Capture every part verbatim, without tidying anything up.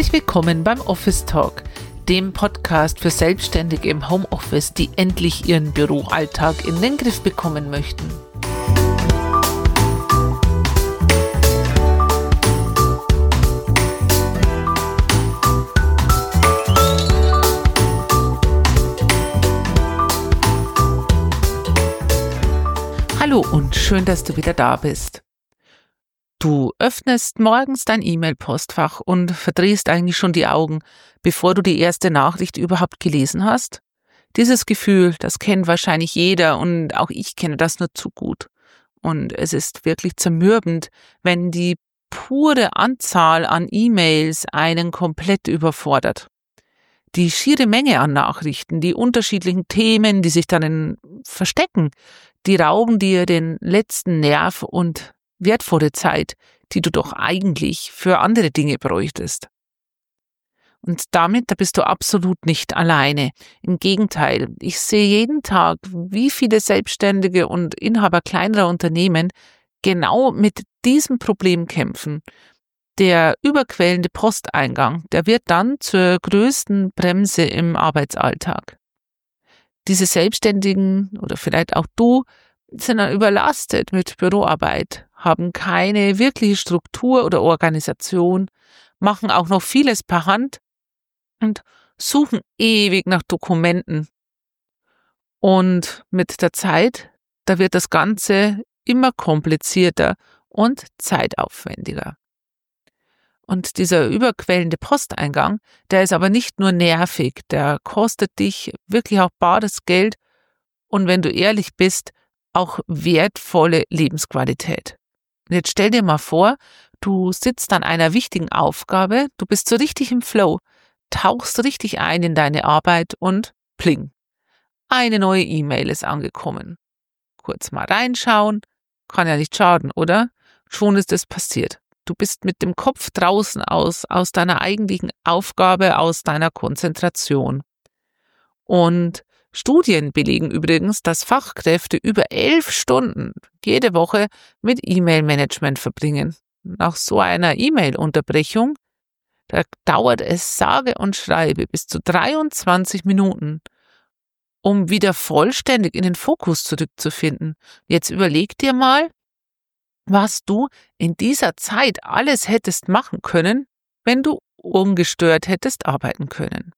Herzlich willkommen beim Office Talk, dem Podcast für Selbstständige im Homeoffice, die endlich ihren Büroalltag in den Griff bekommen möchten. Hallo und schön, dass du wieder da bist. Du öffnest morgens dein E-Mail-Postfach und verdrehst eigentlich schon die Augen, bevor du die erste Nachricht überhaupt gelesen hast? Dieses Gefühl, das kennt wahrscheinlich jeder und auch ich kenne das nur zu gut. Und es ist wirklich zermürbend, wenn die pure Anzahl an E-Mails einen komplett überfordert. Die schiere Menge an Nachrichten, die unterschiedlichen Themen, die sich darin verstecken, die rauben dir den letzten Nerv und wertvolle Zeit, die du doch eigentlich für andere Dinge bräuchtest. Und damit, da bist du absolut nicht alleine. Im Gegenteil, ich sehe jeden Tag, wie viele Selbstständige und Inhaber kleinerer Unternehmen genau mit diesem Problem kämpfen. Der überquellende Posteingang, der wird dann zur größten Bremse im Arbeitsalltag. Diese Selbstständigen oder vielleicht auch du sind dann überlastet mit Büroarbeit, haben keine wirkliche Struktur oder Organisation, machen auch noch vieles per Hand und suchen ewig nach Dokumenten. Und mit der Zeit, da wird das Ganze immer komplizierter und zeitaufwendiger. Und dieser überquellende Posteingang, der ist aber nicht nur nervig, der kostet dich wirklich auch bares Geld und wenn du ehrlich bist, auch wertvolle Lebensqualität. Und jetzt stell dir mal vor, du sitzt an einer wichtigen Aufgabe, du bist so richtig im Flow, tauchst richtig ein in deine Arbeit und pling, eine neue E-Mail ist angekommen. Kurz mal reinschauen, kann ja nicht schaden, oder? Schon ist es passiert. Du bist mit dem Kopf draußen aus, aus deiner eigentlichen Aufgabe, aus deiner Konzentration. Und Studien belegen übrigens, dass Fachkräfte über elf Stunden jede Woche mit E-Mail-Management verbringen. Nach so einer E-Mail-Unterbrechung, da dauert es sage und schreibe bis zu dreiundzwanzig Minuten, um wieder vollständig in den Fokus zurückzufinden. Jetzt überleg dir mal, was du in dieser Zeit alles hättest machen können, wenn du ungestört hättest arbeiten können.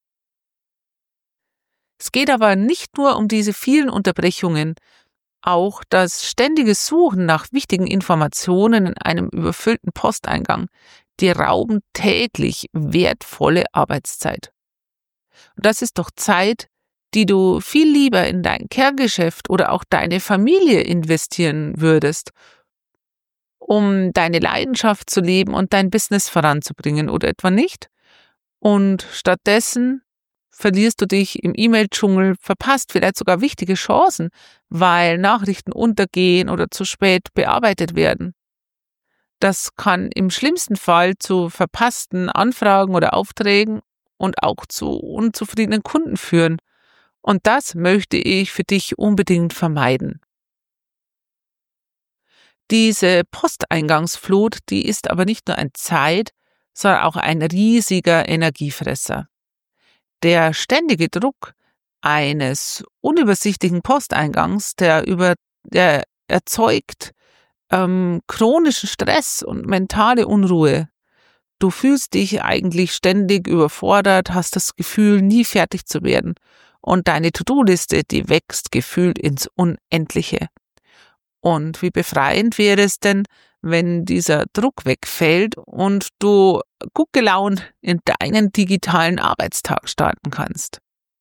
Es geht aber nicht nur um diese vielen Unterbrechungen, auch das ständige Suchen nach wichtigen Informationen in einem überfüllten Posteingang, die rauben täglich wertvolle Arbeitszeit. Und das ist doch Zeit, die du viel lieber in dein Kerngeschäft oder auch deine Familie investieren würdest, um deine Leidenschaft zu leben und dein Business voranzubringen, oder etwa nicht? Und stattdessen verlierst du dich im E-Mail-Dschungel, verpasst vielleicht sogar wichtige Chancen, weil Nachrichten untergehen oder zu spät bearbeitet werden. Das kann im schlimmsten Fall zu verpassten Anfragen oder Aufträgen und auch zu unzufriedenen Kunden führen. Und das möchte ich für dich unbedingt vermeiden. Diese Posteingangsflut, die ist aber nicht nur ein Zeit, sondern auch ein riesiger Energiefresser. Der ständige Druck eines unübersichtlichen Posteingangs, der über, der erzeugt ähm, chronischen Stress und mentale Unruhe. Du fühlst dich eigentlich ständig überfordert, hast das Gefühl, nie fertig zu werden. Und deine To-Do-Liste, die wächst gefühlt ins Unendliche. Und wie befreiend wäre es denn, wenn dieser Druck wegfällt und du gut gelaunt in deinen digitalen Arbeitstag starten kannst.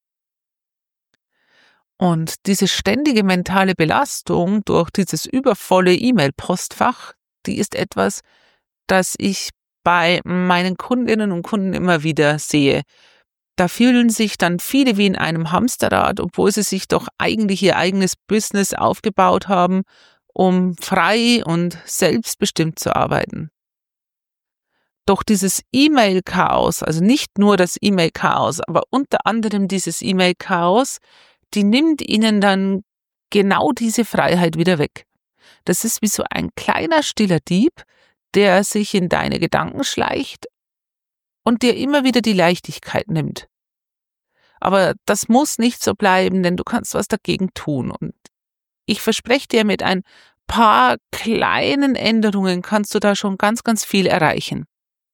Und diese ständige mentale Belastung durch dieses übervolle E-Mail-Postfach, die ist etwas, das ich bei meinen Kundinnen und Kunden immer wieder sehe. Da fühlen sich dann viele wie in einem Hamsterrad, obwohl sie sich doch eigentlich ihr eigenes Business aufgebaut haben, um frei und selbstbestimmt zu arbeiten. Doch dieses E-Mail-Chaos, also nicht nur das E-Mail-Chaos, aber unter anderem dieses E-Mail-Chaos, die nimmt ihnen dann genau diese Freiheit wieder weg. Das ist wie so ein kleiner stiller Dieb, der sich in deine Gedanken schleicht und dir immer wieder die Leichtigkeit nimmt. Aber das muss nicht so bleiben, denn du kannst was dagegen tun. Und ich verspreche dir, mit ein paar kleinen Änderungen kannst du da schon ganz, ganz viel erreichen.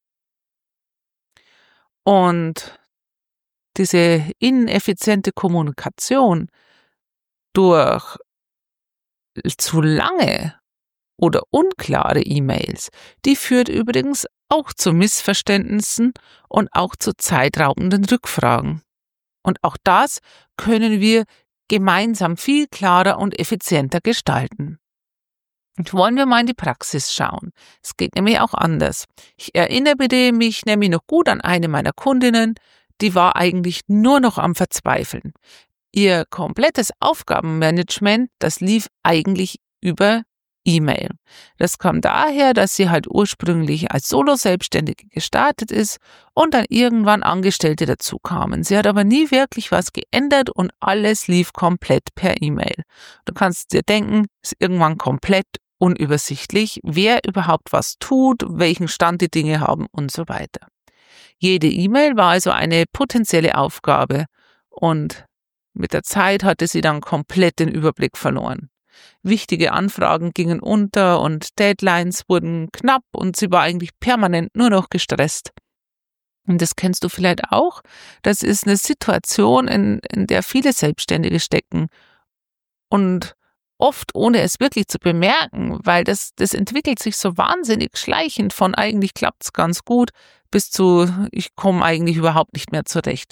Und diese ineffiziente Kommunikation durch zu lange oder unklare E-Mails, die führt übrigens auch zu Missverständnissen und auch zu zeitraubenden Rückfragen. Und auch das können wir gemeinsam viel klarer und effizienter gestalten. Und wollen wir mal in die Praxis schauen. Es geht nämlich auch anders. Ich erinnere mich nämlich noch gut an eine meiner Kundinnen, die war eigentlich nur noch am Verzweifeln. Ihr komplettes Aufgabenmanagement, das lief eigentlich über E-Mail. Das kam daher, dass sie halt ursprünglich als Solo-Selbstständige gestartet ist und dann irgendwann Angestellte dazu kamen. Sie hat aber nie wirklich was geändert und alles lief komplett per E-Mail. Du kannst dir denken, ist irgendwann komplett unübersichtlich, wer überhaupt was tut, welchen Stand die Dinge haben und so weiter. Jede E-Mail war also eine potenzielle Aufgabe und mit der Zeit hatte sie dann komplett den Überblick verloren. Wichtige Anfragen gingen unter und Deadlines wurden knapp und sie war eigentlich permanent nur noch gestresst. Und das kennst du vielleicht auch. Das ist eine Situation, in, in der viele Selbstständige stecken und oft ohne es wirklich zu bemerken, weil das, das entwickelt sich so wahnsinnig schleichend von eigentlich klappt's ganz gut bis zu ich komme eigentlich überhaupt nicht mehr zurecht.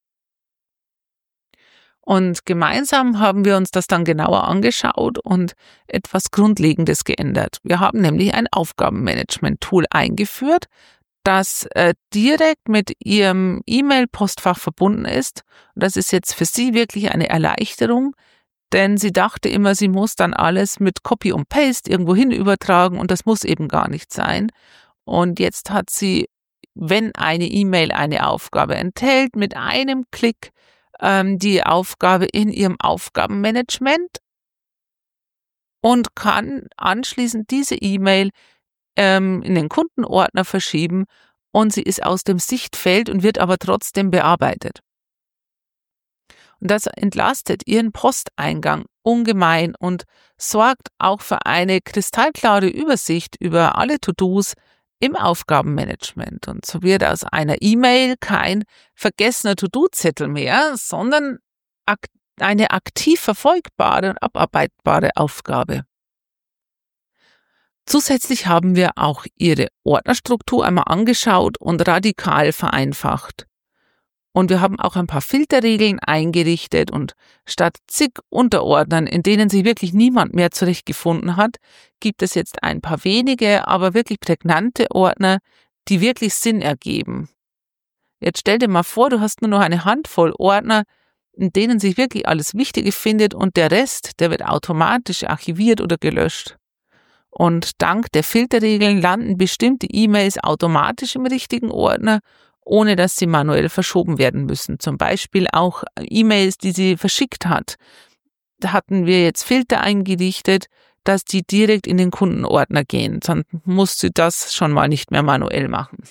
Und gemeinsam haben wir uns das dann genauer angeschaut und etwas Grundlegendes geändert. Wir haben nämlich ein Aufgabenmanagement-Tool eingeführt, das äh, direkt mit Ihrem E-Mail-Postfach verbunden ist. Und das ist jetzt für Sie wirklich eine Erleichterung, denn sie dachte immer, sie muss dann alles mit Copy und Paste irgendwo hin übertragen und das muss eben gar nicht sein. Und jetzt hat sie, wenn eine E-Mail eine Aufgabe enthält, mit einem Klick die Aufgabe in ihrem Aufgabenmanagement und kann anschließend diese E-Mail ähm, in den Kundenordner verschieben und sie ist aus dem Sichtfeld und wird aber trotzdem bearbeitet. Und das entlastet ihren Posteingang ungemein und sorgt auch für eine kristallklare Übersicht über alle To-Dos im Aufgabenmanagement. Und so wird aus einer E-Mail kein vergessener To-Do-Zettel mehr, sondern ak- eine aktiv verfolgbare und abarbeitbare Aufgabe. Zusätzlich haben wir auch Ihre Ordnerstruktur einmal angeschaut und radikal vereinfacht. Und wir haben auch ein paar Filterregeln eingerichtet und statt zig Unterordnern, in denen sich wirklich niemand mehr zurechtgefunden hat, gibt es jetzt ein paar wenige, aber wirklich prägnante Ordner, die wirklich Sinn ergeben. Jetzt stell dir mal vor, du hast nur noch eine Handvoll Ordner, in denen sich wirklich alles Wichtige findet und der Rest, der wird automatisch archiviert oder gelöscht. Und dank der Filterregeln landen bestimmte E-Mails automatisch im richtigen Ordner, ohne dass sie manuell verschoben werden müssen. Zum Beispiel auch E-Mails, die sie verschickt hat. Da hatten wir jetzt Filter eingerichtet, dass die direkt in den Kundenordner gehen. Sonst muss sie das schon mal nicht mehr manuell machen.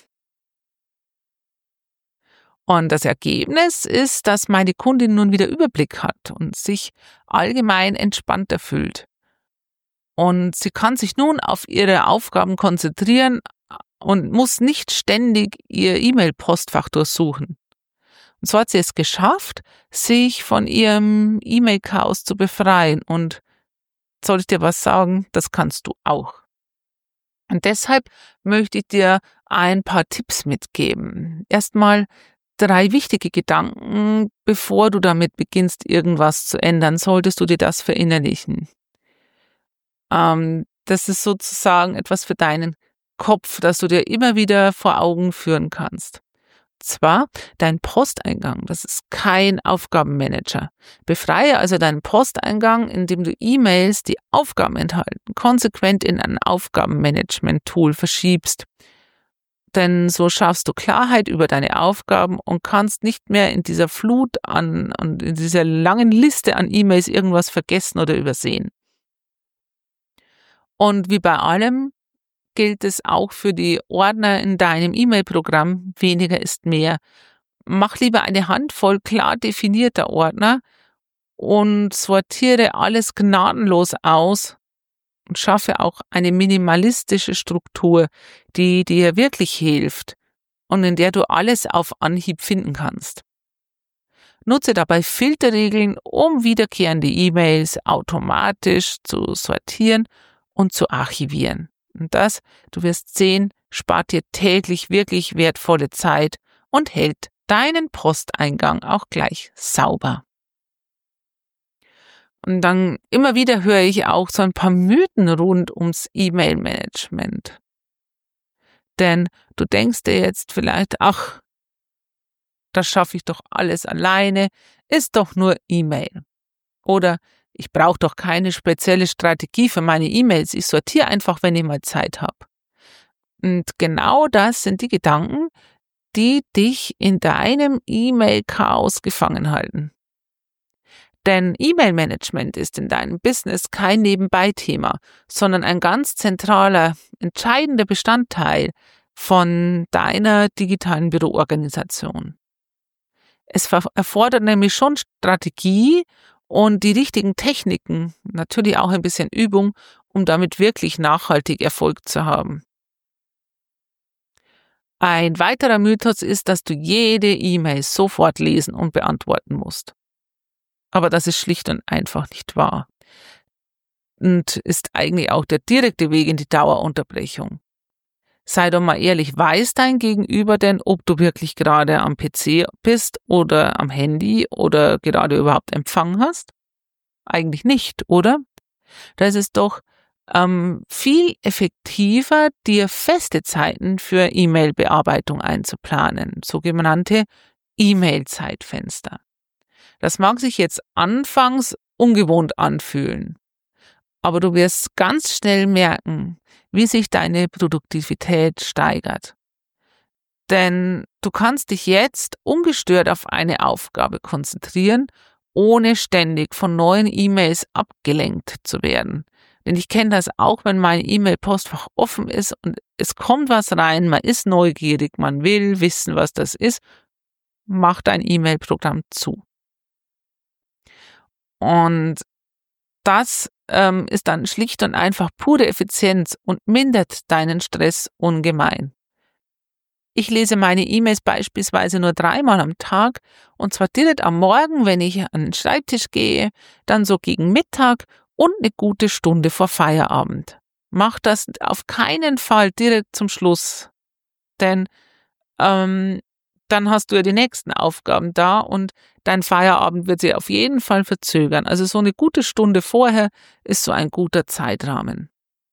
Und das Ergebnis ist, dass meine Kundin nun wieder Überblick hat und sich allgemein entspannter fühlt. Und sie kann sich nun auf ihre Aufgaben konzentrieren und muss nicht ständig ihr E-Mail-Postfach durchsuchen. Und so hat sie es geschafft, sich von ihrem E-Mail-Chaos zu befreien. Und soll ich dir was sagen? Das kannst du auch. Und deshalb möchte ich dir ein paar Tipps mitgeben. Erstmal drei wichtige Gedanken, bevor du damit beginnst, irgendwas zu ändern, solltest du dir das verinnerlichen. Ähm, das ist sozusagen etwas für deinen Kopf, das du dir immer wieder vor Augen führen kannst. Zwar dein Posteingang, das ist kein Aufgabenmanager. Befreie also deinen Posteingang, indem du E-Mails, die Aufgaben enthalten, konsequent in ein Aufgabenmanagement-Tool verschiebst. Denn so schaffst du Klarheit über deine Aufgaben und kannst nicht mehr in dieser Flut an und in dieser langen Liste an E-Mails irgendwas vergessen oder übersehen. Und wie bei allem, gilt es auch für die Ordner in deinem E-Mail-Programm. Weniger ist mehr. Mach lieber eine Handvoll klar definierter Ordner und sortiere alles gnadenlos aus und schaffe auch eine minimalistische Struktur, die dir wirklich hilft und in der du alles auf Anhieb finden kannst. Nutze dabei Filterregeln, um wiederkehrende E-Mails automatisch zu sortieren und zu archivieren. Und das, du wirst sehen, spart dir täglich wirklich wertvolle Zeit und hält deinen Posteingang auch gleich sauber. Und dann immer wieder höre ich auch so ein paar Mythen rund ums E-Mail-Management. Denn du denkst dir jetzt vielleicht, ach, das schaffe ich doch alles alleine, ist doch nur E-Mail. Oder ich brauche doch keine spezielle Strategie für meine E-Mails, ich sortiere einfach, wenn ich mal Zeit habe. Und genau das sind die Gedanken, die dich in deinem E-Mail-Chaos gefangen halten. Denn E-Mail-Management ist in deinem Business kein Nebenbei-Thema, sondern ein ganz zentraler, entscheidender Bestandteil von deiner digitalen Büroorganisation. Es erfordert nämlich schon Strategie und die richtigen Techniken, natürlich auch ein bisschen Übung, um damit wirklich nachhaltig Erfolg zu haben. Ein weiterer Mythos ist, dass du jede E-Mail sofort lesen und beantworten musst. Aber das ist schlicht und einfach nicht wahr. Und ist eigentlich auch der direkte Weg in die Dauerunterbrechung. Sei doch mal ehrlich, weiß dein Gegenüber denn, ob du wirklich gerade am P C bist oder am Handy oder gerade überhaupt Empfang hast? Eigentlich nicht, oder? Da ist es doch ähm, viel effektiver, dir feste Zeiten für E-Mail-Bearbeitung einzuplanen, sogenannte E-Mail-Zeitfenster. Das mag sich jetzt anfangs ungewohnt anfühlen, aber du wirst ganz schnell merken, wie sich deine Produktivität steigert. Denn du kannst dich jetzt ungestört auf eine Aufgabe konzentrieren, ohne ständig von neuen E-Mails abgelenkt zu werden. Denn ich kenne das auch, wenn mein E-Mail-Postfach offen ist und es kommt was rein, man ist neugierig, man will wissen, was das ist, mach dein E-Mail-Programm zu. Und das ähm, ist dann schlicht und einfach pure Effizienz und mindert deinen Stress ungemein. Ich lese meine E-Mails beispielsweise nur dreimal am Tag und zwar direkt am Morgen, wenn ich an den Schreibtisch gehe, dann so gegen Mittag und eine gute Stunde vor Feierabend. Mach das auf keinen Fall direkt zum Schluss, denn ähm, dann hast du ja die nächsten Aufgaben da und dein Feierabend wird sich auf jeden Fall verzögern. Also so eine gute Stunde vorher ist so ein guter Zeitrahmen.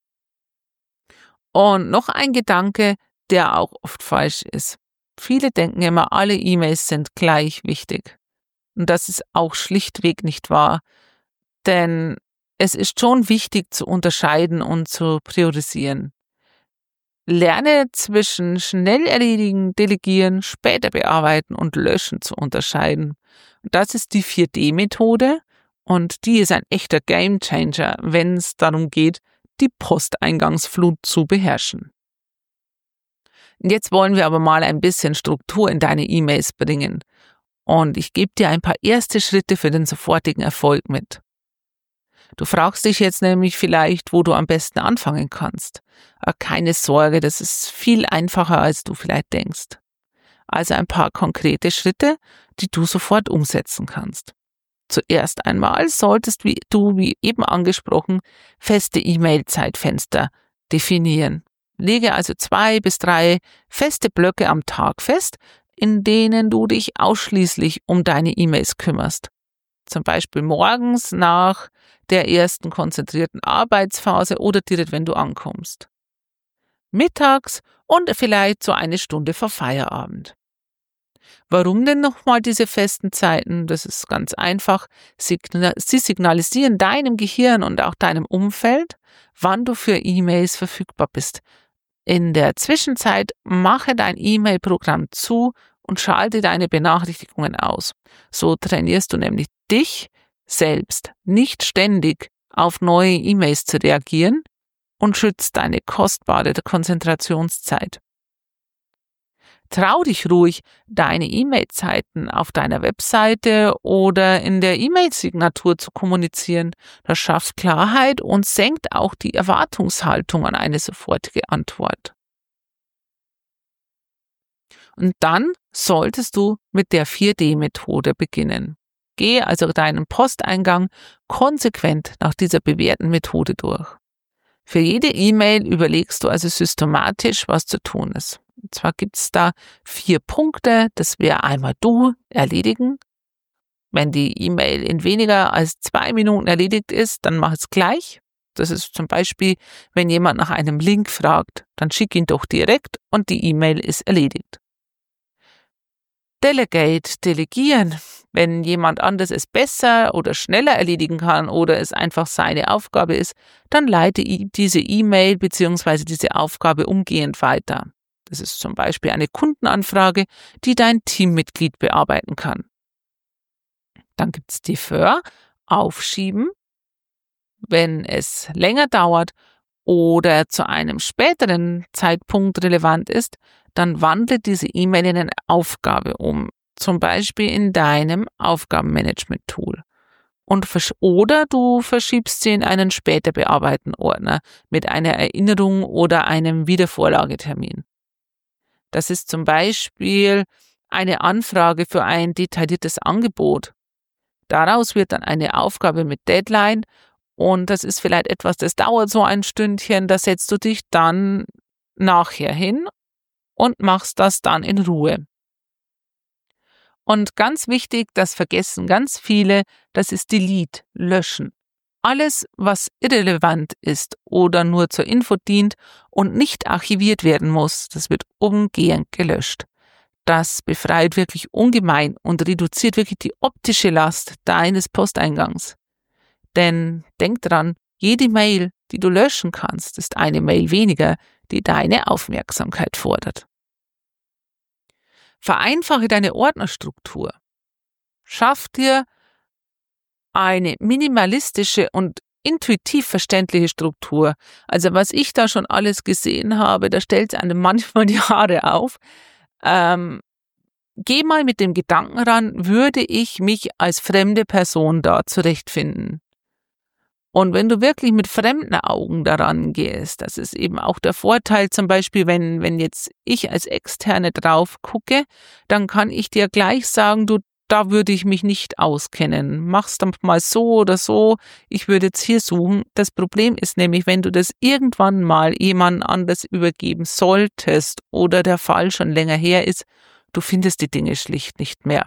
Und noch ein Gedanke, der auch oft falsch ist. Viele denken immer, alle E-Mails sind gleich wichtig. Und das ist auch schlichtweg nicht wahr. Denn es ist schon wichtig zu unterscheiden und zu priorisieren. Lerne zwischen schnell erledigen, delegieren, später bearbeiten und löschen zu unterscheiden. Das ist die vier D Methode und die ist ein echter Gamechanger, wenn es darum geht, die Posteingangsflut zu beherrschen. Jetzt wollen wir aber mal ein bisschen Struktur in deine E-Mails bringen. Und ich gebe dir ein paar erste Schritte für den sofortigen Erfolg mit. Du fragst dich jetzt nämlich vielleicht, wo du am besten anfangen kannst. Aber keine Sorge, das ist viel einfacher, als du vielleicht denkst. Also ein paar konkrete Schritte, die du sofort umsetzen kannst. Zuerst einmal solltest du, wie eben angesprochen, feste E-Mail-Zeitfenster definieren. Lege also zwei bis drei feste Blöcke am Tag fest, in denen du dich ausschließlich um deine E-Mails kümmerst. Zum Beispiel morgens nach der ersten konzentrierten Arbeitsphase oder direkt, wenn du ankommst. Mittags und vielleicht so eine Stunde vor Feierabend. Warum denn nochmal diese festen Zeiten? Das ist ganz einfach. Sie signalisieren deinem Gehirn und auch deinem Umfeld, wann du für E-Mails verfügbar bist. In der Zwischenzeit mache dein E-Mail-Programm zu und schalte deine Benachrichtigungen aus. So trainierst du nämlich dich selbst, nicht ständig auf neue E-Mails zu reagieren, und schützt deine kostbare Konzentrationszeit. Trau dich ruhig, deine E-Mail-Zeiten auf deiner Webseite oder in der E-Mail-Signatur zu kommunizieren. Das schafft Klarheit und senkt auch die Erwartungshaltung an eine sofortige Antwort. Und dann solltest du mit der vier D Methode beginnen. Geh also deinen Posteingang konsequent nach dieser bewährten Methode durch. Für jede E-Mail überlegst du also systematisch, was zu tun ist. Und zwar gibt es da vier Punkte. Das wäre einmal du erledigen. Wenn die E-Mail in weniger als zwei Minuten erledigt ist, dann mach es gleich. Das ist zum Beispiel, wenn jemand nach einem Link fragt, dann schick ihn doch direkt und die E-Mail ist erledigt. Delegate, delegieren. Wenn jemand anderes es besser oder schneller erledigen kann oder es einfach seine Aufgabe ist, dann leite diese E-Mail bzw. diese Aufgabe umgehend weiter. Das ist zum Beispiel eine Kundenanfrage, die dein Teammitglied bearbeiten kann. Dann gibt es Defer, aufschieben. Wenn es länger dauert oder zu einem späteren Zeitpunkt relevant ist, dann wandle diese E-Mail in eine Aufgabe um, zum Beispiel in deinem Aufgabenmanagement-Tool. Und versch- oder du verschiebst sie in einen später bearbeiten Ordner mit einer Erinnerung oder einem Wiedervorlagetermin. Das ist zum Beispiel eine Anfrage für ein detailliertes Angebot. Daraus wird dann eine Aufgabe mit Deadline und das ist vielleicht etwas, das dauert so ein Stündchen, da setzt du dich dann nachher hin und machst das dann in Ruhe. Und ganz wichtig, das vergessen ganz viele, das ist Delete, löschen. Alles, was irrelevant ist oder nur zur Info dient und nicht archiviert werden muss, das wird umgehend gelöscht. Das befreit wirklich ungemein und reduziert wirklich die optische Last deines Posteingangs. Denn denk dran, jede Mail, die du löschen kannst, ist eine Mail weniger, die deine Aufmerksamkeit fordert. Vereinfache deine Ordnerstruktur. Schaff dir eine minimalistische und intuitiv verständliche Struktur. Also was ich da schon alles gesehen habe, da stellt es einem manchmal die Haare auf. Ähm, geh mal mit dem Gedanken ran, würde ich mich als fremde Person da zurechtfinden? Und wenn du wirklich mit fremden Augen daran gehst, das ist eben auch der Vorteil, zum Beispiel, wenn, wenn jetzt ich als Externe drauf gucke, dann kann ich dir gleich sagen, du, da würde ich mich nicht auskennen. Mach's dann mal so oder so, ich würde jetzt hier suchen. Das Problem ist nämlich, wenn du das irgendwann mal jemand anders übergeben solltest oder der Fall schon länger her ist, du findest die Dinge schlicht nicht mehr.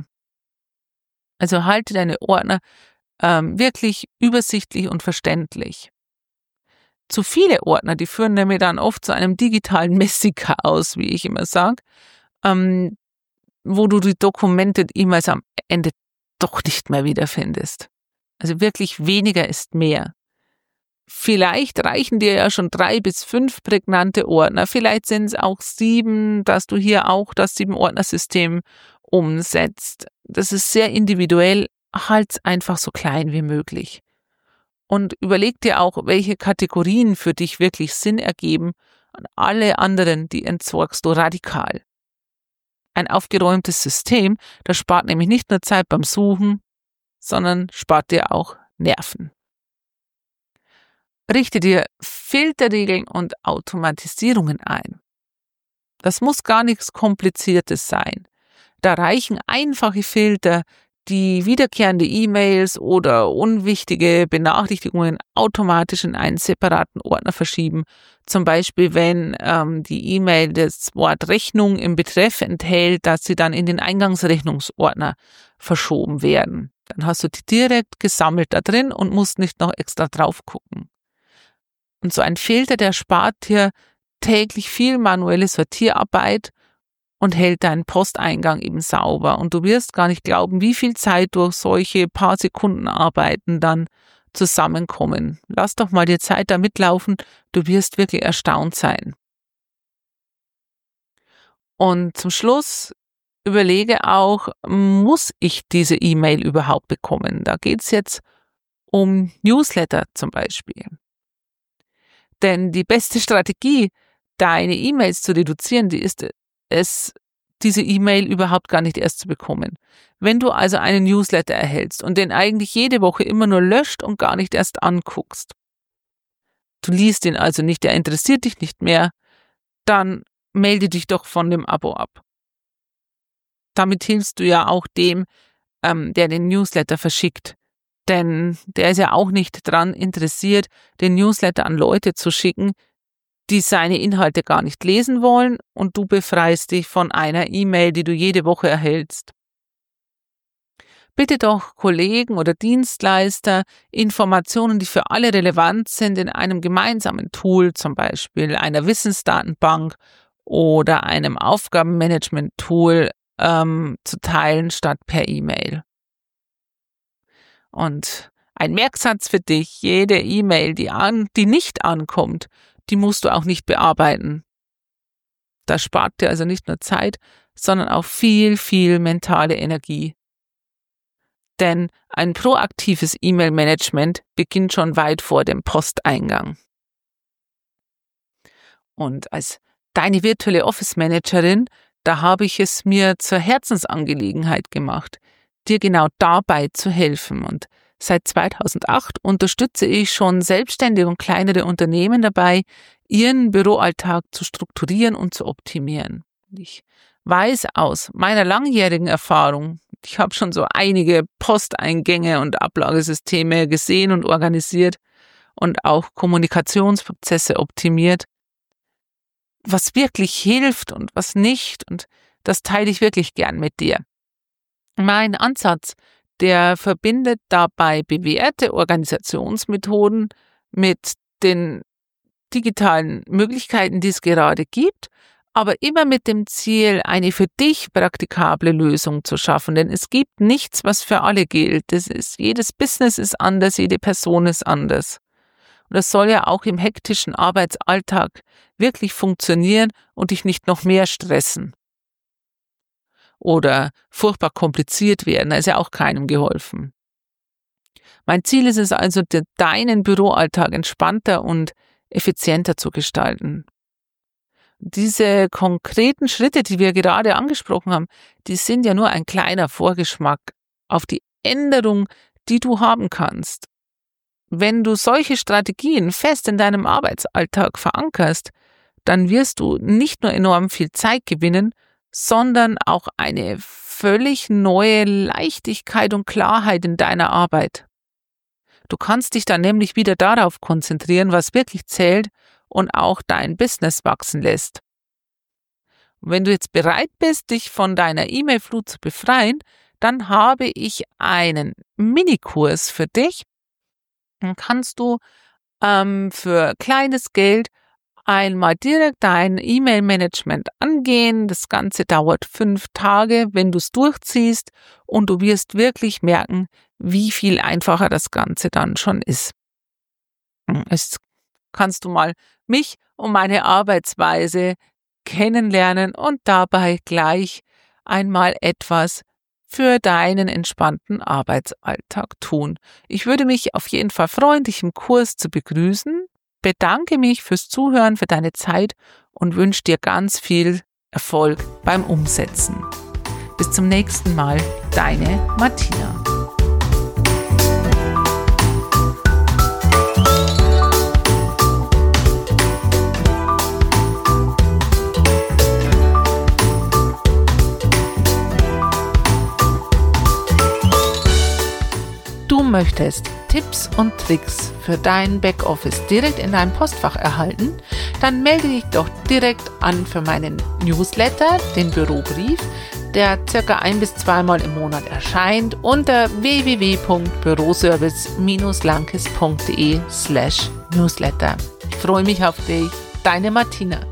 Also halte deine Ordner ähm, wirklich übersichtlich und verständlich. Zu viele Ordner, die führen nämlich dann oft zu einem digitalen Messchaos, wie ich immer sage, ähm, wo du die Dokumente E-Mails am Ende doch nicht mehr wiederfindest. Also wirklich weniger ist mehr. Vielleicht reichen dir ja schon drei bis fünf prägnante Ordner. Vielleicht sind es auch sieben, dass du hier auch das Sieben-Ordner-System umsetzt. Das ist sehr individuell. Halt's einfach so klein wie möglich. Und überleg dir auch, welche Kategorien für dich wirklich Sinn ergeben. Und alle anderen, die entsorgst du radikal. Ein aufgeräumtes System, das spart nämlich nicht nur Zeit beim Suchen, sondern spart dir auch Nerven. Richte dir Filterregeln und Automatisierungen ein. Das muss gar nichts Kompliziertes sein. Da reichen einfache Filter, die wiederkehrende E-Mails oder unwichtige Benachrichtigungen automatisch in einen separaten Ordner verschieben. Zum Beispiel, wenn ähm, die E-Mail das Wort Rechnung im Betreff enthält, dass sie dann in den Eingangsrechnungsordner verschoben werden. Dann hast du die direkt gesammelt da drin und musst nicht noch extra drauf gucken. Und so ein Filter, der spart dir täglich viel manuelle Sortierarbeit und hält deinen Posteingang eben sauber. Und du wirst gar nicht glauben, wie viel Zeit durch solche paar Sekunden Arbeiten dann zusammenkommen. Lass doch mal die Zeit da mitlaufen, du wirst wirklich erstaunt sein. Und zum Schluss überlege auch, muss ich diese E-Mail überhaupt bekommen? Da geht es jetzt um Newsletter zum Beispiel. Denn die beste Strategie, deine E-Mails zu reduzieren, die ist es, diese E-Mail überhaupt gar nicht erst zu bekommen. Wenn du also einen Newsletter erhältst und den eigentlich jede Woche immer nur löscht und gar nicht erst anguckst, du liest ihn also nicht, der interessiert dich nicht mehr, dann melde dich doch von dem Abo ab. Damit hilfst du ja auch dem, ähm, der den Newsletter verschickt. Denn der ist ja auch nicht daran interessiert, den Newsletter an Leute zu schicken, die seine Inhalte gar nicht lesen wollen, und du befreist dich von einer E-Mail, die du jede Woche erhältst. Bitte doch Kollegen oder Dienstleister, Informationen, die für alle relevant sind, in einem gemeinsamen Tool, zum Beispiel einer Wissensdatenbank oder einem Aufgabenmanagement-Tool, ähm, zu teilen statt per E-Mail. Und ein Merksatz für dich: Jede E-Mail, die, an, die nicht ankommt, die musst du auch nicht bearbeiten. Das spart dir also nicht nur Zeit, sondern auch viel, viel mentale Energie. Denn ein proaktives E-Mail-Management beginnt schon weit vor dem Posteingang. Und als deine virtuelle Office-Managerin, da habe ich es mir zur Herzensangelegenheit gemacht, dir genau dabei zu helfen. Und seit zweitausendacht unterstütze ich schon selbstständige und kleinere Unternehmen dabei, ihren Büroalltag zu strukturieren und zu optimieren. Ich weiß aus meiner langjährigen Erfahrung, ich habe schon so einige Posteingänge und Ablagesysteme gesehen und organisiert und auch Kommunikationsprozesse optimiert, was wirklich hilft und was nicht, und das teile ich wirklich gern mit dir. Mein Ansatz, der verbindet dabei bewährte Organisationsmethoden mit den digitalen Möglichkeiten, die es gerade gibt, aber immer mit dem Ziel, eine für dich praktikable Lösung zu schaffen. Denn es gibt nichts, was für alle gilt. Das ist, jedes Business ist anders, jede Person ist anders. Und das soll ja auch im hektischen Arbeitsalltag wirklich funktionieren und dich nicht noch mehr stressen oder furchtbar kompliziert werden. Da ist ja auch keinem geholfen. Mein Ziel ist es also, deinen Büroalltag entspannter und effizienter zu gestalten. Diese konkreten Schritte, die wir gerade angesprochen haben, die sind ja nur ein kleiner Vorgeschmack auf die Änderung, die du haben kannst. Wenn du solche Strategien fest in deinem Arbeitsalltag verankerst, dann wirst du nicht nur enorm viel Zeit gewinnen, sondern auch eine völlig neue Leichtigkeit und Klarheit in deiner Arbeit. Du kannst dich dann nämlich wieder darauf konzentrieren, was wirklich zählt und auch dein Business wachsen lässt. Und wenn du jetzt bereit bist, dich von deiner E-Mail-Flut zu befreien, dann habe ich einen Minikurs für dich. Dann kannst du ähm, für kleines Geld einmal direkt dein E-Mail-Management angehen. Das Ganze dauert fünf Tage, wenn du es durchziehst, und du wirst wirklich merken, wie viel einfacher das Ganze dann schon ist. Jetzt kannst du mal mich und meine Arbeitsweise kennenlernen und dabei gleich einmal etwas für deinen entspannten Arbeitsalltag tun. Ich würde mich auf jeden Fall freuen, dich im Kurs zu begrüßen. Bedanke mich fürs Zuhören, für deine Zeit und wünsche dir ganz viel Erfolg beim Umsetzen. Bis zum nächsten Mal, deine Martina. Du möchtest Tipps und Tricks für dein Backoffice direkt in deinem Postfach erhalten, dann melde dich doch direkt an für meinen Newsletter, den Bürobrief, der circa ein- bis zweimal im Monat erscheint unter w w w punkt büroservice Bindestrich lankes punkt de slash newsletter. Ich freue mich auf dich, deine Martina.